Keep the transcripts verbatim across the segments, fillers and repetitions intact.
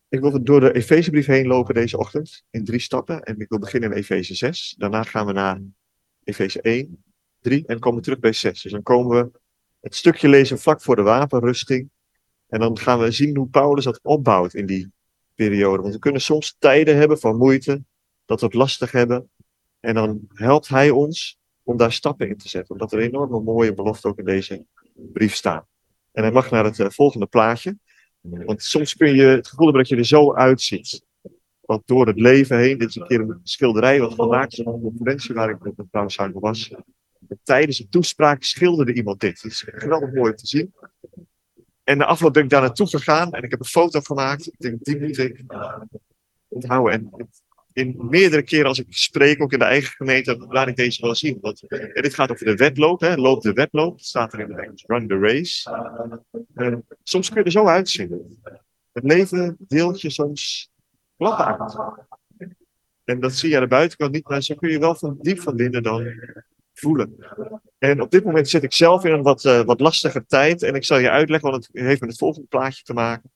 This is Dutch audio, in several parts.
Ik wil door de Efezebrief heen lopen deze ochtend in drie stappen. En ik wil beginnen in Efeze zes. Daarna gaan we naar Efeze één, drie en komen we terug bij zes. Dus dan komen we het stukje lezen vlak voor de wapenrusting. En dan gaan we zien hoe Paulus dat opbouwt in die periode. Want we kunnen soms tijden hebben van moeite, dat we het lastig hebben. En dan helpt hij ons om daar stappen in te zetten. Omdat er enorme mooie beloften ook in deze brief staan. En hij mag naar het uh, volgende plaatje. Want soms kun je het gevoel hebben dat je er zo uitziet. Want door het leven heen, dit is een keer een schilderij wat gemaakt is op een conferentie waar ik met een vrouwzanger was. En tijdens een toespraak schilderde iemand dit. Het is geweldig mooi om te zien. En de afloop ben ik daar naartoe gegaan en ik heb een foto gemaakt. Ik denk, die moet ik onthouden. En in meerdere keren als ik spreek, ook in de eigen gemeente, laat ik deze wel zien. Want en dit gaat over de wedloop, hè. Loop de wedloop. Dat staat er in het Engels. Run the race. En soms kun je er zo uitzien. Het leven deelt je soms klappen uit. En dat zie je aan de buitenkant niet, maar zo kun je wel van diep van binnen dan voelen. En op dit moment zit ik zelf in een wat, uh, wat lastige tijd. En ik zal je uitleggen, want het heeft met het volgende plaatje te maken.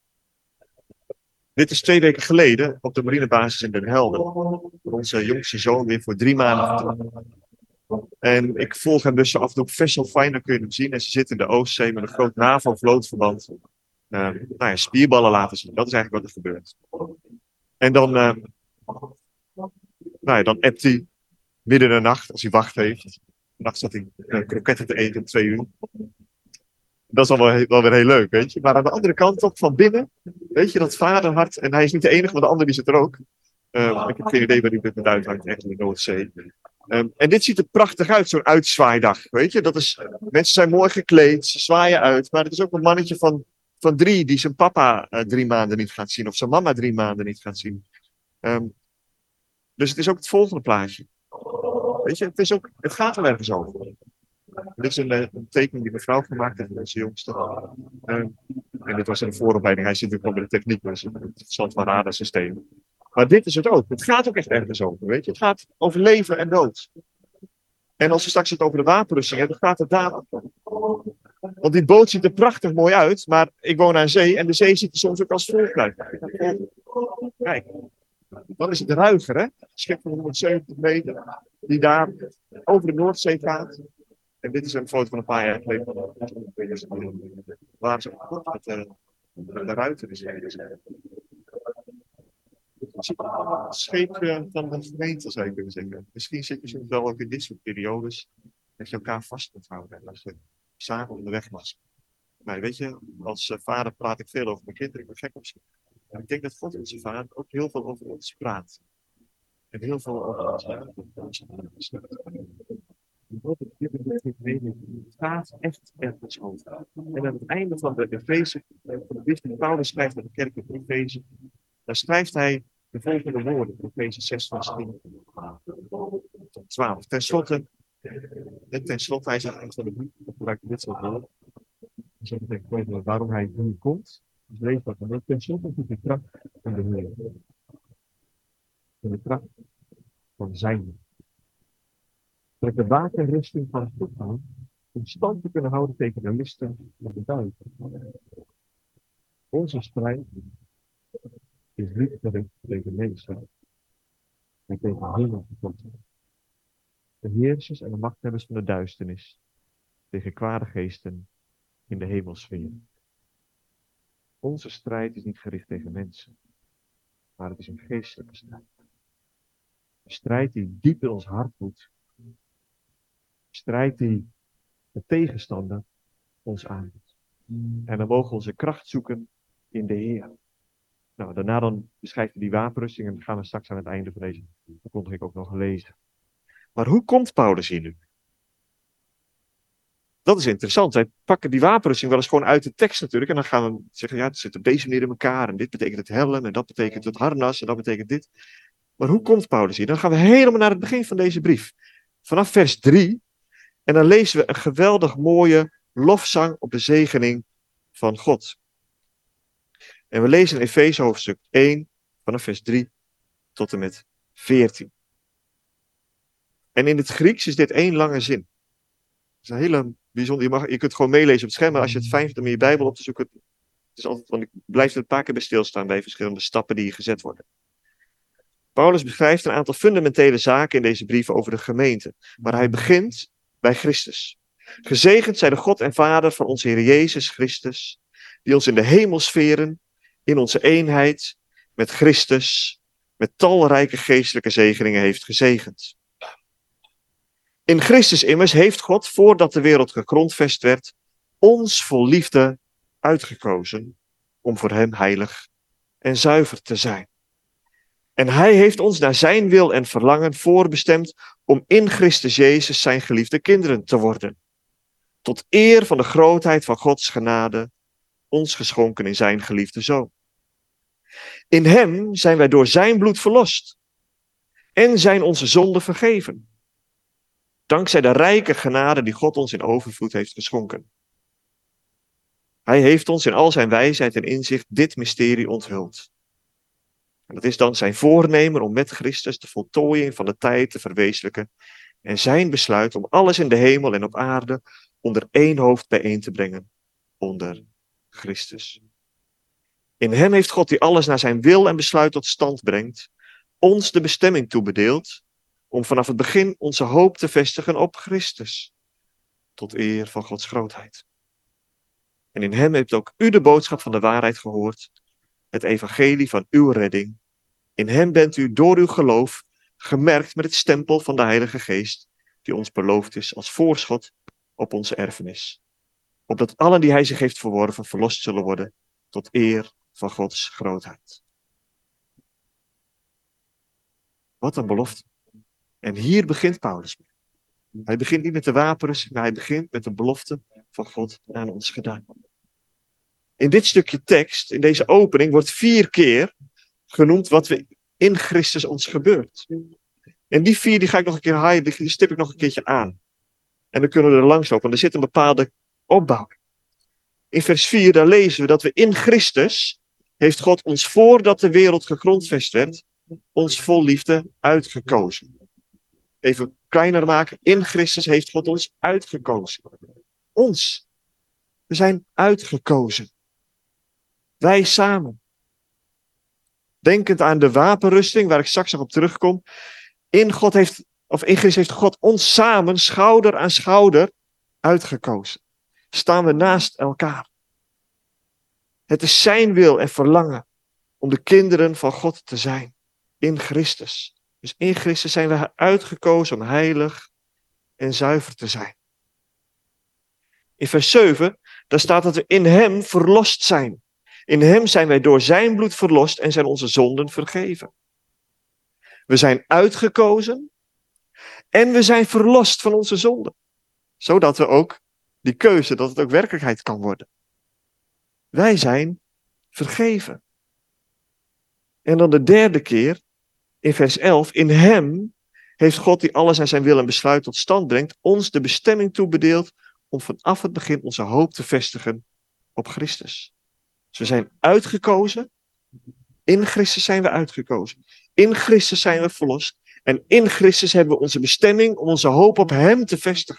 Dit is twee weken geleden op de marinebasis in Den Helder. Onze jongste zoon weer voor drie maanden vertrokken. En ik volg hem dus af en toe op Vessel Fine, dan kun je hem zien. En ze zit in de Oostzee met een groot NAVO-vlootverband. Uh, nou ja, spierballen laten zien. Dat is eigenlijk wat er gebeurt. En dan, uh, nou ja, dan appt hij midden in de nacht, als hij wacht heeft. Vannacht zat hij uh, kroketten te eten om twee uur. Dat is al wel, wel weer heel leuk, weet je. Maar aan de andere kant, toch van binnen, weet je, dat vaderhart. En hij is niet de enige, maar de andere die zit er ook. Uh, ik heb geen idee waar hij dit met uithangt, echt in de Noordzee. Um, en dit ziet er prachtig uit, zo'n uitzwaaidag, weet je. Dat is, mensen zijn mooi gekleed, ze zwaaien uit. Maar het is ook een mannetje van, van drie, die zijn papa uh, drie maanden niet gaat zien. Of zijn mama drie maanden niet gaat zien. Um, dus het is ook het volgende plaatje. Weet je, het, is ook, het gaat er ergens over. Dit is een, een tekening die mevrouw gemaakt heeft, onze jongste. Uh, en dit was in de vooropleiding. Hij zit natuurlijk wel bij de techniek, dus het interessant van radarsystemen. Maar dit is het ook. Het gaat ook echt ergens over, weet je. Het gaat over leven en dood. En als we straks het over de wapenrusting hebben, dan gaat het daar over. Want die boot ziet er prachtig mooi uit, maar ik woon aan zee en de zee ziet er soms ook als volgt uit. Kijk, dan is het ruiger, hè? Een schip van honderdzeventig meter, die daar over de Noordzee gaat. En dit is een foto van een paar jaar geleden. Waar ze op met de, de ruiten is. Het scheepje van de gemeente, zou je kunnen zeggen. Misschien zit je soms wel ook in dit soort periodes dat je elkaar vast kunt houden. En als je samen onderweg was. Maar weet je, als uh, vader praat ik veel over mijn kinderen. Ik ben gek op ze. En ik denk dat God onze vader ook heel veel over ons praat. En heel veel over ons praat. Het gaat echt ergens over. En aan het einde van de Efeze, van de brief die Paulus schrijft aan de kerk in Efeze, daar schrijft hij de volgende woorden, Efeze zes, vers tien tot twaalf. Ten slotte, ten slotte, hij zegt van de brief, ik gebruik dit soort woorden. Dus dat betekent waarom hij nu komt. Dus lees dat. En ten slotte is de kracht van de Heer. En de kracht van zijn. Trek de wapenrusting van God aan om stand te kunnen houden tegen de listen van de duivel. Onze strijd is niet gericht tegen mensen, maar tegen hemelse God. De heersers en de machthebbers van de duisternis, tegen kwade geesten in de hemelsfeer. Onze strijd is niet gericht tegen mensen, maar het is een geestelijke strijd. Een strijd die diep in ons hart woedt. Een strijd die de tegenstander ons aanbiedt. En dan mogen we onze kracht zoeken in de Heer. Nou, daarna dan beschrijft hij die wapenrusting en dat gaan we straks aan het einde van deze verkondiging ook nog lezen. Maar hoe komt Paulus hier nu? Dat is interessant. Wij pakken die wapenrusting wel eens gewoon uit de tekst natuurlijk. En dan gaan we zeggen, ja, het zit op deze manier in elkaar. En dit betekent het helm en dat betekent het harnas en dat betekent dit. Maar hoe komt Paulus hier? Dan gaan we helemaal naar het begin van deze brief. Vanaf vers drie. En dan lezen we een geweldig mooie lofzang op de zegening van God. En we lezen in Efeze hoofdstuk één, vanaf vers drie tot en met veertien. En in het Grieks is dit één lange zin. Het is een hele bijzonder, je, mag, je kunt gewoon meelezen op het scherm, maar als je het fijn vindt om in je Bijbel op te zoeken, Het is altijd, want ik blijf er een paar keer bij stilstaan bij verschillende stappen die hier gezet worden. Paulus beschrijft een aantal fundamentele zaken in deze brieven over de gemeente. Maar hij begint bij Christus. Gezegend zij de God en Vader van onze Heer Jezus Christus, die ons in de hemelsferen, in onze eenheid, met Christus, met talrijke geestelijke zegeningen heeft gezegend. In Christus immers heeft God, voordat de wereld gegrondvest werd, ons vol liefde uitgekozen om voor hem heilig en zuiver te zijn. En hij heeft ons naar zijn wil en verlangen voorbestemd om in Christus Jezus zijn geliefde kinderen te worden. Tot eer van de grootheid van Gods genade, ons geschonken in zijn geliefde Zoon. In hem zijn wij door zijn bloed verlost en zijn onze zonden vergeven. Dankzij de rijke genade die God ons in overvloed heeft geschonken. Hij heeft ons in al zijn wijsheid en inzicht dit mysterie onthuld. En dat is dan zijn voornemen om met Christus de voltooiing van de tijd te verwezenlijken en zijn besluit om alles in de hemel en op aarde onder één hoofd bijeen te brengen, onder Christus. In hem heeft God, die alles naar zijn wil en besluit tot stand brengt, ons de bestemming toebedeeld om vanaf het begin onze hoop te vestigen op Christus, tot eer van Gods grootheid. En in hem heeft ook u de boodschap van de waarheid gehoord, het evangelie van uw redding. In hem bent u door uw geloof gemerkt met het stempel van de Heilige Geest, die ons beloofd is als voorschot op onze erfenis. Opdat allen die hij zich heeft verworven verlost zullen worden, tot eer van Gods grootheid. Wat een belofte. En hier begint Paulus mee. Hij begint niet met de wapenrusting, maar hij begint met de belofte van God aan ons gedaan. In dit stukje tekst, in deze opening, wordt vier keer genoemd wat we in Christus ons gebeurt. En die vier die ga ik nog een keer haaien, die stip ik nog een keertje aan. En dan kunnen we er langs lopen, want er zit een bepaalde opbouw. In vers vier, daar lezen we dat we in Christus, heeft God ons voordat de wereld gegrondvest werd, ons vol liefde uitgekozen. Even kleiner maken, in Christus heeft God ons uitgekozen. Ons. We zijn uitgekozen. Wij samen. Denkend aan de wapenrusting, waar ik straks nog op terugkom. In, God heeft, of in Christus heeft God ons samen, schouder aan schouder, uitgekozen. Staan we naast elkaar. Het is zijn wil en verlangen om de kinderen van God te zijn. In Christus. Dus in Christus zijn we uitgekozen om heilig en zuiver te zijn. In vers zeven, daar staat dat we in hem verlost zijn. In hem zijn wij door zijn bloed verlost en zijn onze zonden vergeven. We zijn uitgekozen en we zijn verlost van onze zonden. Zodat we ook die keuze, dat het ook werkelijkheid kan worden. Wij zijn vergeven. En dan de derde keer, in vers elf, in hem heeft God die alles naar zijn wil en besluit tot stand brengt, ons de bestemming toebedeeld om vanaf het begin onze hoop te vestigen op Christus. Dus we zijn uitgekozen. In Christus zijn we uitgekozen. In Christus zijn we verlost. En in Christus hebben we onze bestemming om onze hoop op hem te vestigen.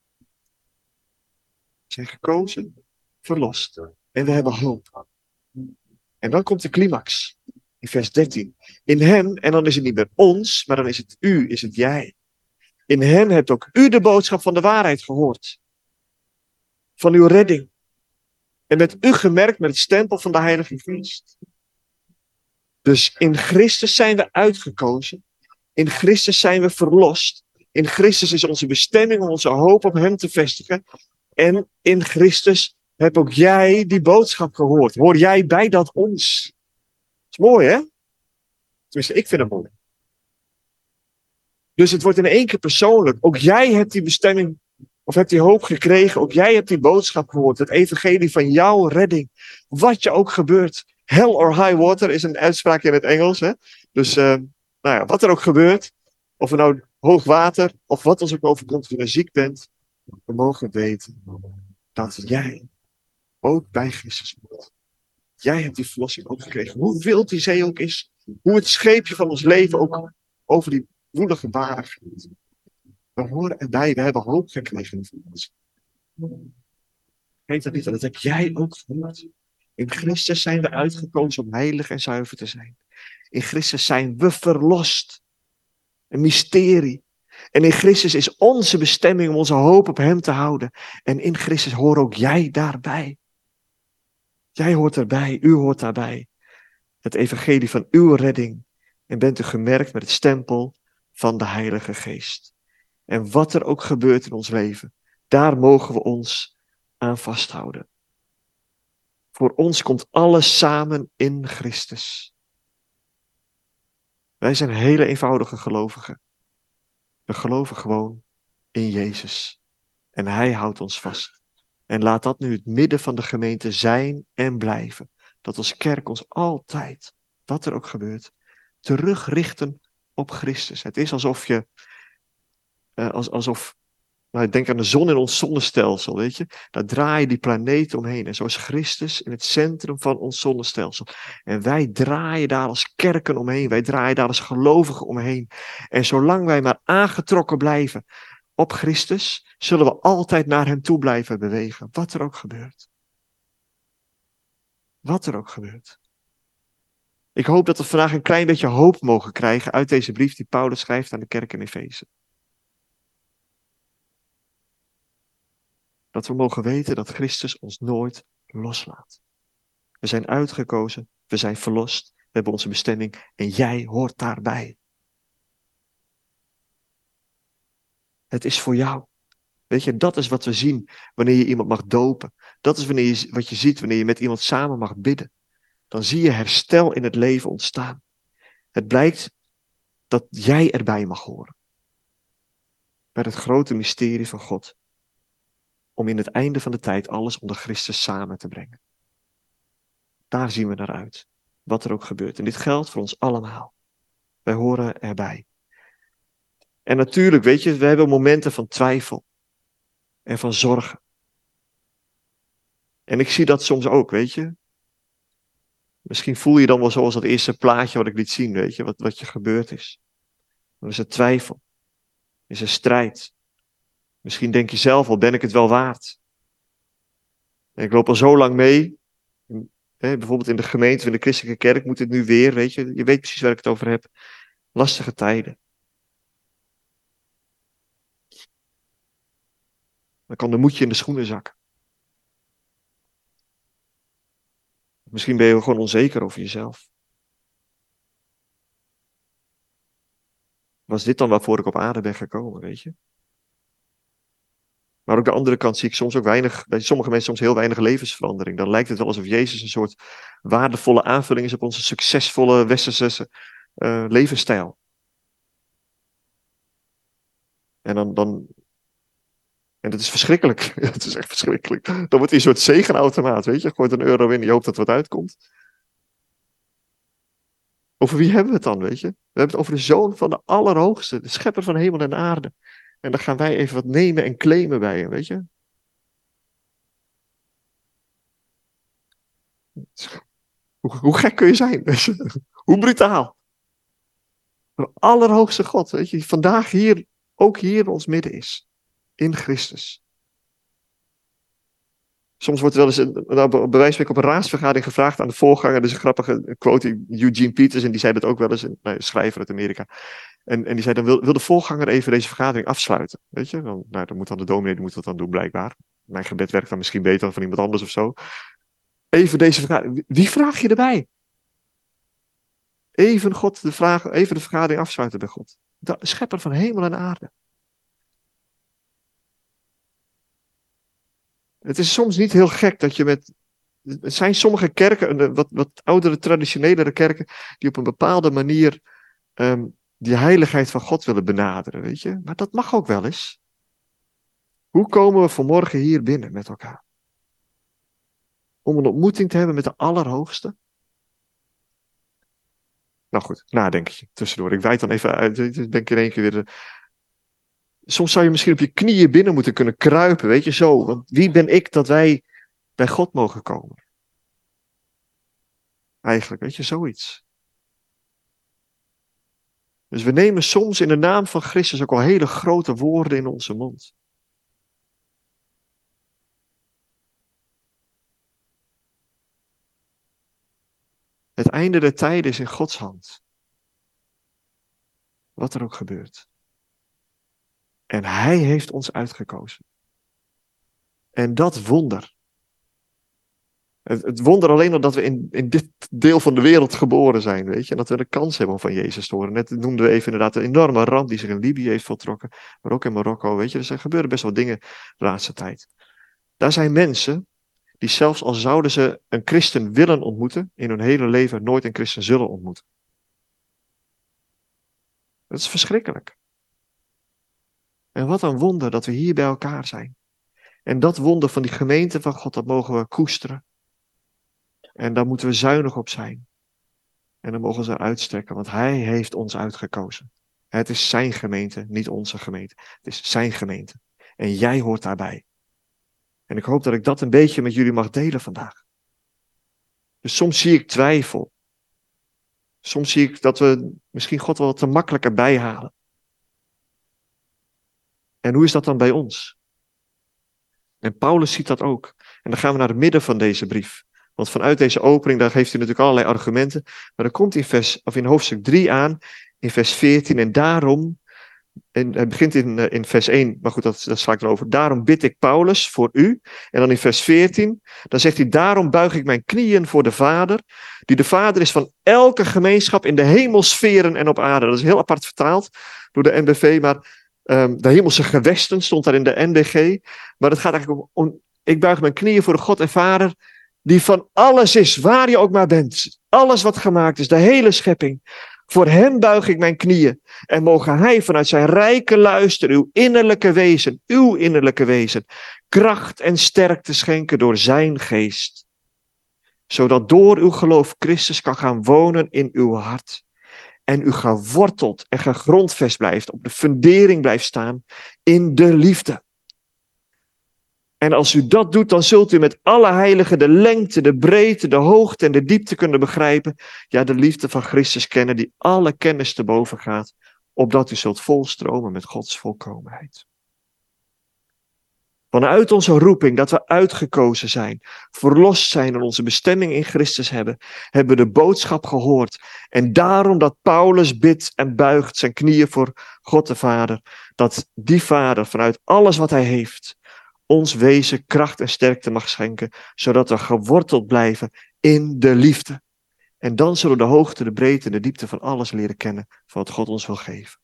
We zijn gekozen, verlost. En we hebben hoop. En dan komt de climax. In vers dertien. In hem, en dan is het niet meer ons, maar dan is het u, is het jij. In hem hebt ook u de boodschap van de waarheid gehoord. Van uw redding. En met u gemerkt met het stempel van de Heilige Geest. Dus in Christus zijn we uitgekozen. In Christus zijn we verlost. In Christus is onze bestemming om onze hoop op hem te vestigen. En in Christus heb ook jij die boodschap gehoord. Hoor jij bij dat ons? Dat is mooi, hè? Tenminste, ik vind het mooi. Dus het wordt in één keer persoonlijk. Ook jij hebt die bestemming, of hebt die hoop gekregen. Ook jij hebt die boodschap gehoord. Het evangelie van jouw redding. Wat je ook gebeurt. Hell or high water is een uitspraak in het Engels. Hè? Dus, uh, nou ja, wat er ook gebeurt. Of er nou hoog water, of wat ons ook overkomt, als je ziek bent. We mogen weten dat jij ook bij Christus bent. Jij hebt die verlossing ook gekregen. Hoe wild die zee ook is. Hoe het scheepje van ons leven ook over die woelige baren gaat. We horen erbij, we hebben hoop gekregen. Vergeet dat niet, dat heb jij ook gehoord. In Christus zijn we uitgekozen om heilig en zuiver te zijn. In Christus zijn we verlost. Een mysterie. En in Christus is onze bestemming om onze hoop op hem te houden. En in Christus hoort ook jij daarbij. Jij hoort erbij, u hoort daarbij. Het evangelie van uw redding. En bent u gemerkt met het stempel van de Heilige Geest. En wat er ook gebeurt in ons leven, daar mogen we ons aan vasthouden. Voor ons komt alles samen in Christus. Wij zijn hele eenvoudige gelovigen. We geloven gewoon in Jezus. En Hij houdt ons vast. En laat dat nu het midden van de gemeente zijn en blijven. Dat als kerk ons altijd, wat er ook gebeurt, terugrichten op Christus. Het is alsof je, uh, als, alsof, nou, denk aan de zon in ons zonnestelsel, weet je. Daar draaien die planeten omheen. En zo is Christus in het centrum van ons zonnestelsel. En wij draaien daar als kerken omheen. Wij draaien daar als gelovigen omheen. En zolang wij maar aangetrokken blijven op Christus, zullen we altijd naar hem toe blijven bewegen. Wat er ook gebeurt. Wat er ook gebeurt. Ik hoop dat we vandaag een klein beetje hoop mogen krijgen uit deze brief die Paulus schrijft aan de kerk in Efeze. Dat we mogen weten dat Christus ons nooit loslaat. We zijn uitgekozen, we zijn verlost, we hebben onze bestemming en jij hoort daarbij. Het is voor jou. Weet je, dat is wat we zien wanneer je iemand mag dopen. Dat is wanneer je, wat je ziet wanneer je met iemand samen mag bidden. Dan zie je herstel in het leven ontstaan. Het blijkt dat jij erbij mag horen. Bij het grote mysterie van God. Om in het einde van de tijd alles onder Christus samen te brengen. Daar zien we naar uit. Wat er ook gebeurt. En dit geldt voor ons allemaal. Wij horen erbij. En natuurlijk, weet je, we hebben momenten van twijfel. En van zorgen. En ik zie dat soms ook, weet je. Misschien voel je dan wel zoals dat eerste plaatje wat ik liet zien, weet je, wat, wat je gebeurd is. Dan is er twijfel. Is er strijd. Misschien denk je zelf al, ben ik het wel waard? En ik loop al zo lang mee. Hè, bijvoorbeeld in de gemeente, of in de christelijke kerk moet het nu weer, weet je. Je weet precies waar ik het over heb. Lastige tijden. Dan kan de moedje in de schoenen zakken. Misschien ben je gewoon onzeker over jezelf. Was dit dan waarvoor ik op aarde ben gekomen, weet je? Maar ook de andere kant zie ik soms ook weinig, bij sommige mensen soms heel weinig levensverandering. Dan lijkt het wel alsof Jezus een soort waardevolle aanvulling is op onze succesvolle westerse uh, levensstijl. En dan, dan, en dat is verschrikkelijk. Het is echt verschrikkelijk. Dan wordt hij een soort zegenautomaat, weet je. Gooit een euro in, je hoopt dat er wat uitkomt. Over wie hebben we het dan, weet je? We hebben het over de Zoon van de Allerhoogste, de Schepper van hemel en aarde. En dan gaan wij even wat nemen en claimen bij hem, weet je? Hoe, hoe gek kun je zijn? Weet je? Hoe brutaal. De Allerhoogste God, weet je, die vandaag hier, ook hier in ons midden is. In Christus. Soms wordt er wel eens, een, nou, bij wijze van spreken op een raadsvergadering gevraagd aan de voorganger. Dat is een grappige quote, Eugene Peterson, die zei dat ook wel eens, een nou, schrijver uit Amerika. En, en die zei, dan wil, wil de voorganger even deze vergadering afsluiten. Weet je, dan, nou, dan moet dan de dominee, die moet dat dan doen blijkbaar. Mijn gebed werkt dan misschien beter dan van iemand anders of zo. Even deze vergadering, wie vraag je erbij? Even, God de vraag, even de vergadering afsluiten bij God. De schepper van hemel en aarde. Het is soms niet heel gek dat je met... Er zijn sommige kerken, wat, wat oudere, traditionelere kerken, die op een bepaalde manier um, die heiligheid van God willen benaderen, weet je. Maar dat mag ook wel eens. Hoe komen we vanmorgen hier binnen met elkaar? Om een ontmoeting te hebben met de Allerhoogste? Nou goed, nadenkje tussendoor. Ik wijd dan even uit, denk ik in één keer weer... Soms zou je misschien op je knieën binnen moeten kunnen kruipen, weet je, zo. Want wie ben ik dat wij bij God mogen komen? Eigenlijk, weet je, zoiets. Dus we nemen soms in de naam van Christus ook al hele grote woorden in onze mond. Het einde der tijden is in Gods hand. Wat er ook gebeurt. En hij heeft ons uitgekozen. En dat wonder. Het, het wonder alleen al dat we in, in dit deel van de wereld geboren zijn, weet je. En dat we de kans hebben om van Jezus te horen. Net noemden we even inderdaad een enorme ramp die zich in Libië heeft voltrokken. Maar ook in Marokko, weet je. Dus er gebeuren best wel dingen de laatste tijd. Daar zijn mensen die zelfs al zouden ze een christen willen ontmoeten, in hun hele leven nooit een christen zullen ontmoeten. Dat is verschrikkelijk. En wat een wonder dat we hier bij elkaar zijn. En dat wonder van die gemeente van God, dat mogen we koesteren. En daar moeten we zuinig op zijn. En dan mogen we ze uitstrekken, want hij heeft ons uitgekozen. Het is zijn gemeente, niet onze gemeente. Het is zijn gemeente. En jij hoort daarbij. En ik hoop dat ik dat een beetje met jullie mag delen vandaag. Dus soms zie ik twijfel. Soms zie ik dat we misschien God wel te makkelijker bijhalen. En hoe is dat dan bij ons? En Paulus ziet dat ook. En dan gaan we naar het midden van deze brief. Want vanuit deze opening, daar geeft hij natuurlijk allerlei argumenten. Maar dan komt in, vers, of in hoofdstuk drie aan, in vers veertien. En daarom, en het begint in, in vers één, maar goed, dat, dat sla ik erover. Daarom bid ik Paulus voor u. En dan in vers veertien, dan zegt hij, daarom buig ik mijn knieën voor de Vader, die de Vader is van elke gemeenschap in de hemelsferen en op aarde. Dat is heel apart vertaald door de N B V, maar um, de hemelse gewesten stond daar in de N B G. Maar het gaat eigenlijk om, om, ik buig mijn knieën voor de God en Vader, die van alles is, waar je ook maar bent. Alles wat gemaakt is, de hele schepping. Voor hem buig ik mijn knieën. En mogen hij vanuit zijn rijke luister, uw innerlijke wezen, uw innerlijke wezen, kracht en sterkte schenken door zijn geest. Zodat door uw geloof Christus kan gaan wonen in uw hart. En u geworteld en gegrondvest blijft, op de fundering blijft staan in de liefde. En als u dat doet, dan zult u met alle heiligen de lengte, de breedte, de hoogte en de diepte kunnen begrijpen. Ja, de liefde van Christus kennen die alle kennis te boven gaat. Opdat u zult volstromen met Gods volkomenheid. Vanuit onze roeping, dat we uitgekozen zijn, verlost zijn en onze bestemming in Christus hebben, hebben we de boodschap gehoord. En daarom dat Paulus bidt en buigt zijn knieën voor God de Vader. Dat die Vader vanuit alles wat hij heeft, ons wezen kracht en sterkte mag schenken, zodat we geworteld blijven in de liefde. En dan zullen we de hoogte, de breedte en de diepte van alles leren kennen, van wat God ons wil geven.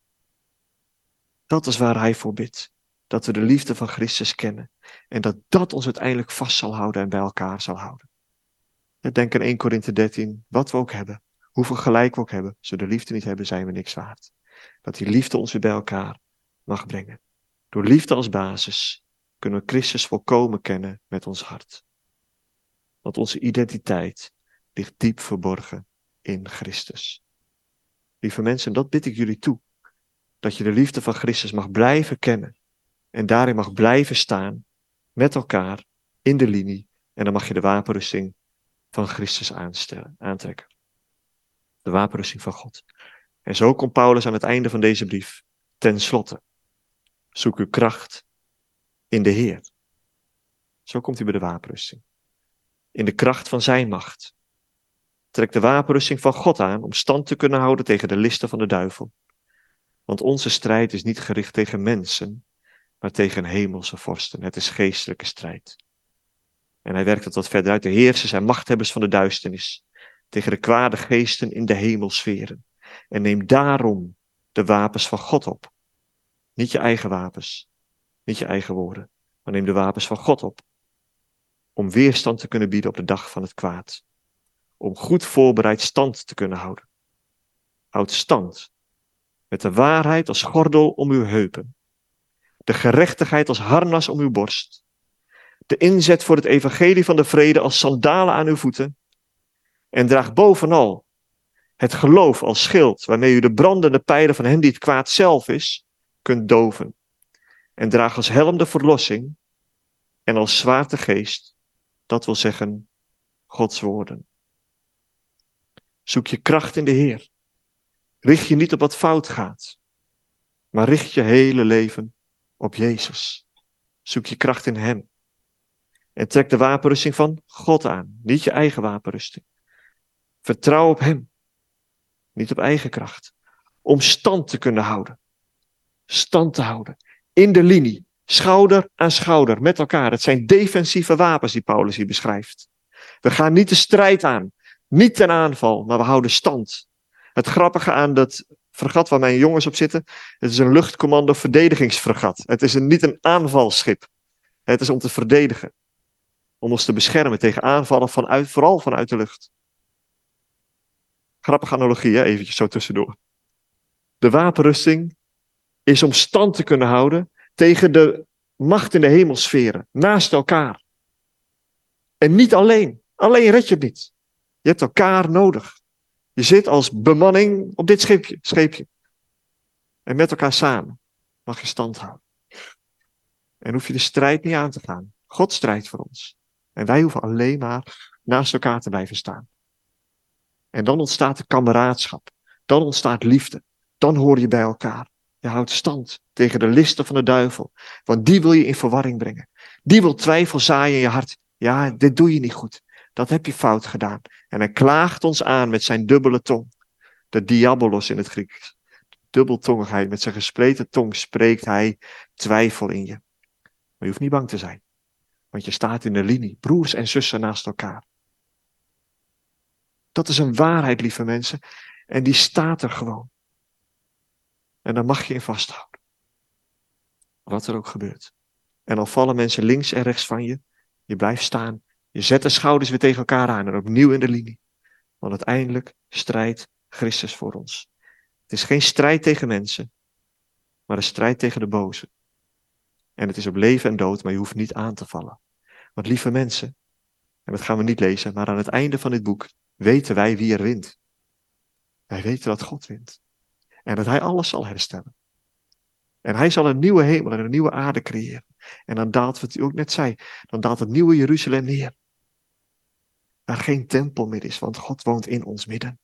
Dat is waar hij voor bidt. Dat we de liefde van Christus kennen. En dat dat ons uiteindelijk vast zal houden en bij elkaar zal houden. Denk aan Eerste Korinthe dertien, wat we ook hebben, hoeveel gelijk we ook hebben, als we de liefde niet hebben, zijn we niks waard. Dat die liefde ons weer bij elkaar mag brengen. Door liefde als basis kunnen we Christus volkomen kennen met ons hart. Want onze identiteit ligt diep verborgen in Christus. Lieve mensen, dat bid ik jullie toe. Dat je de liefde van Christus mag blijven kennen. En daarin mag blijven staan, met elkaar, in de linie. En dan mag je de wapenrusting van Christus aanstellen, aantrekken. De wapenrusting van God. En zo komt Paulus aan het einde van deze brief. Ten slotte, zoek uw kracht in de Heer. Zo komt hij bij de wapenrusting. In de kracht van zijn macht. Trek de wapenrusting van God aan om stand te kunnen houden tegen de listen van de duivel. Want onze strijd is niet gericht tegen mensen, maar tegen hemelse vorsten. Het is geestelijke strijd. En hij werkt het wat verder uit. De heersers en machthebbers van de duisternis. Tegen de kwade geesten in de hemelsferen. En neem daarom de wapens van God op. Niet je eigen wapens. Niet je eigen woorden. Maar neem de wapens van God op. Om weerstand te kunnen bieden op de dag van het kwaad. Om goed voorbereid stand te kunnen houden. Houd stand. Met de waarheid als gordel om uw heupen. De gerechtigheid als harnas om uw borst. De inzet voor het evangelie van de vrede als sandalen aan uw voeten. En draag bovenal het geloof als schild, waarmee u de brandende pijlen van hem die het kwaad zelf is, kunt doven. En draag als helm de verlossing en als zwaard de geest, dat wil zeggen Gods woorden. Zoek je kracht in de Heer. Richt je niet op wat fout gaat, maar richt je hele leven op Jezus. Zoek je kracht in hem. En trek de wapenrusting van God aan, niet je eigen wapenrusting. Vertrouw op hem. Niet op eigen kracht. Om stand te kunnen houden. Stand te houden. In de linie. Schouder aan schouder. Met elkaar. Het zijn defensieve wapens die Paulus hier beschrijft. We gaan niet de strijd aan. Niet ten aanval. Maar we houden stand. Het grappige aan dat fregat waar mijn jongens op zitten. Het is een luchtcommando verdedigingsfregat. Het is een, niet een aanvalschip. Het is om te verdedigen. Om ons te beschermen tegen aanvallen vanuit, vooral vanuit de lucht. Grappige analogie, hè? Eventjes zo tussendoor. De wapenrusting is om stand te kunnen houden tegen de macht in de hemelsferen. Naast elkaar. En niet alleen. Alleen red je het niet. Je hebt elkaar nodig. Je zit als bemanning op dit scheepje. scheepje. En met elkaar samen mag je stand houden. En hoef je de strijd niet aan te gaan. God strijdt voor ons. En wij hoeven alleen maar naast elkaar te blijven staan. En dan ontstaat de kameraadschap. Dan ontstaat liefde. Dan hoor je bij elkaar. Je houdt stand tegen de listen van de duivel. Want die wil je in verwarring brengen. Die wil twijfel zaaien in je hart. Ja, dit doe je niet goed. Dat heb je fout gedaan. En hij klaagt ons aan met zijn dubbele tong. De diabolos in het Grieks. Dubbeltongigheid. Met zijn gespleten tong spreekt hij twijfel in je. Maar je hoeft niet bang te zijn. Want je staat in de linie. Broers en zussen naast elkaar. Dat is een waarheid, lieve mensen. En die staat er gewoon. En daar mag je in vasthouden. Wat er ook gebeurt. En al vallen mensen links en rechts van je. Je blijft staan. Je zet de schouders weer tegen elkaar aan. En opnieuw in de linie. Want uiteindelijk strijdt Christus voor ons. Het is geen strijd tegen mensen. Maar een strijd tegen de boze. En het is op leven en dood. Maar je hoeft niet aan te vallen. Want lieve mensen. En dat gaan we niet lezen. Maar aan het einde van dit boek. Weten wij wie er wint. Wij weten dat God wint. En dat hij alles zal herstellen. En hij zal een nieuwe hemel en een nieuwe aarde creëren. En dan daalt, wat u ook net zei, dan daalt het nieuwe Jeruzalem neer. Waar geen tempel meer is, want God woont in ons midden.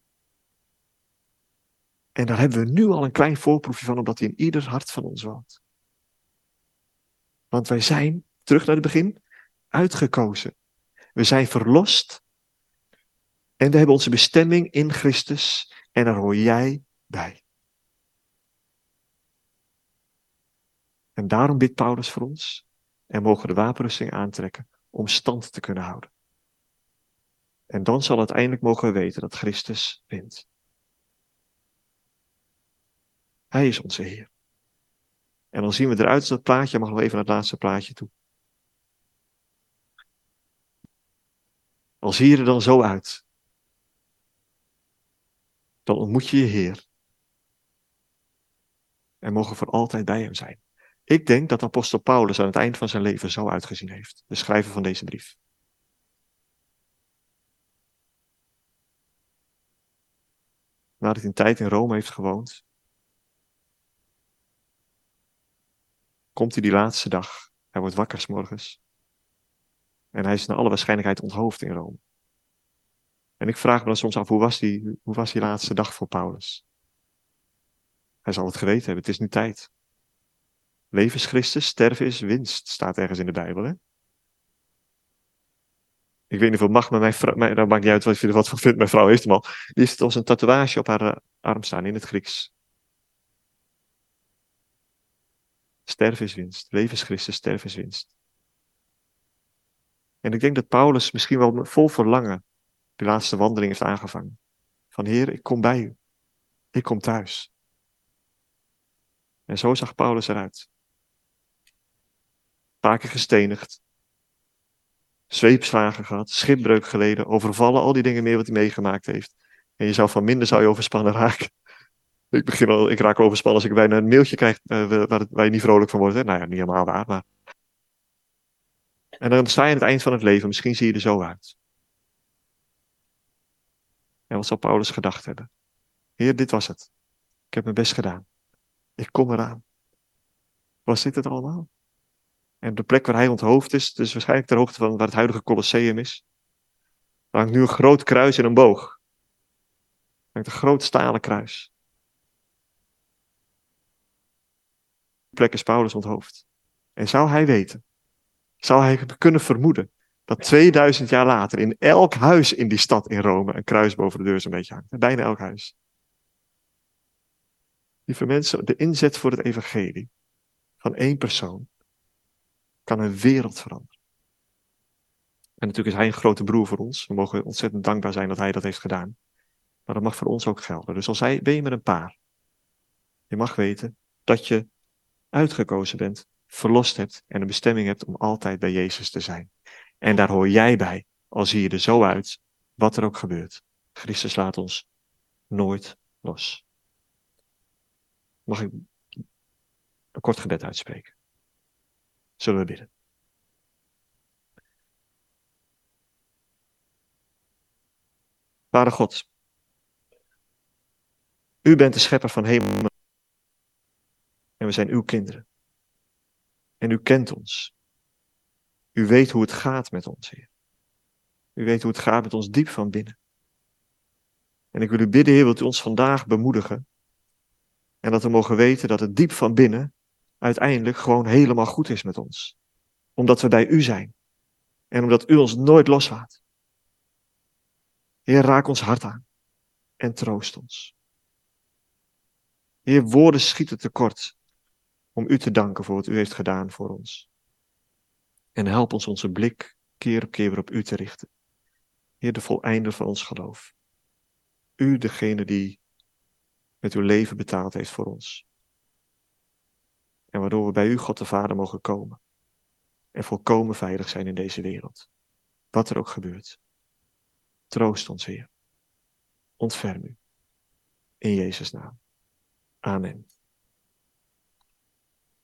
En daar hebben we nu al een klein voorproefje van, omdat hij in ieder hart van ons woont. Want wij zijn, terug naar het begin, uitgekozen. We zijn verlost. En we hebben onze bestemming in Christus. En daar hoor jij bij. En daarom bidt Paulus voor ons. En mogen we de wapenrusting aantrekken om stand te kunnen houden. En dan zal uiteindelijk mogen we weten dat Christus wint. Hij is onze Heer. En dan zien we eruit als dat plaatje. Mag nog even naar het laatste plaatje toe. Al zie je er dan zo uit. Dan ontmoet je je Heer. En mogen voor altijd bij hem zijn. Ik denk dat apostel Paulus aan het eind van zijn leven zo uitgezien heeft. De schrijver van deze brief. Nadat hij een tijd in Rome heeft gewoond. Komt hij die laatste dag. Hij wordt wakker 's morgens. En hij is naar alle waarschijnlijkheid onthoofd in Rome. En ik vraag me dan soms af, hoe was die, hoe was die laatste dag voor Paulus? Hij zal het geweten hebben, het is nu tijd. Leven is Christus, sterven is winst, staat ergens in de Bijbel. Hè? Ik weet niet of het mag, maar mijn vrouw, mijn, dat maakt niet uit wat je er wat van vindt. Mijn vrouw heeft hem al. Die heeft het als een tatoeage op haar uh, arm staan in het Grieks. Sterven is winst, leven is Christus, sterven is winst. En ik denk dat Paulus misschien wel vol verlangen die laatste wandeling heeft aangevangen. Van Heer, ik kom bij u. Ik kom thuis. En zo zag Paulus eruit. Een paar keer gestenigd. Zweepslagen gehad, schipbreuk geleden, overvallen, al die dingen meer wat hij meegemaakt heeft. En je zou van minder zou je overspannen raken. Ik begin al, ik raak overspannen als ik bijna een mailtje krijg uh, waar, het, waar je niet vrolijk van wordt. Hè? Nou ja, niet helemaal waar, maar... En dan sta je aan het eind van het leven, misschien zie je er zo uit. En wat zal Paulus gedacht hebben? Heer, dit was het. Ik heb mijn best gedaan. Ik kom eraan. Was dit het allemaal? En de plek waar hij onthoofd is, dus waarschijnlijk ter hoogte van waar het huidige Colosseum is, daar hangt nu een groot kruis en een boog. Er hangt een groot stalen kruis. Die plek is Paulus onthoofd. En zou hij weten, zou hij kunnen vermoeden, dat tweeduizend jaar later in elk huis in die stad in Rome een kruis boven de deur zo'n beetje hangt. Bijna elk huis. Lieve mensen, de inzet voor het evangelie van één persoon kan een wereld veranderen. En natuurlijk is hij een grote broer voor ons. We mogen ontzettend dankbaar zijn dat hij dat heeft gedaan. Maar dat mag voor ons ook gelden. Dus als hij, ben je met een paar. Je mag weten dat je uitgekozen bent, verlost hebt en een bestemming hebt om altijd bij Jezus te zijn. En daar hoor jij bij, al zie je er zo uit, wat er ook gebeurt. Christus laat ons nooit los. Mag ik een kort gebed uitspreken? Zullen we bidden? Vader God, u bent de schepper van hemel en we zijn uw kinderen. En u kent ons. U weet hoe het gaat met ons, Heer. U weet hoe het gaat met ons diep van binnen. En ik wil u bidden, Heer, wilt u ons vandaag bemoedigen. En dat we mogen weten dat het diep van binnen uiteindelijk gewoon helemaal goed is met ons. Omdat we bij u zijn. En omdat u ons nooit loslaat. Heer, raak ons hart aan. En troost ons. Heer, woorden schieten tekort om u te danken voor wat u heeft gedaan voor ons. En help ons onze blik keer op keer weer op u te richten. Heer, de voleinder van ons geloof. U, degene die met uw leven betaald heeft voor ons. En waardoor we bij u, God de Vader, mogen komen. En volkomen veilig zijn in deze wereld. Wat er ook gebeurt. Troost ons, Heer. Ontferm u. In Jezus' naam. Amen.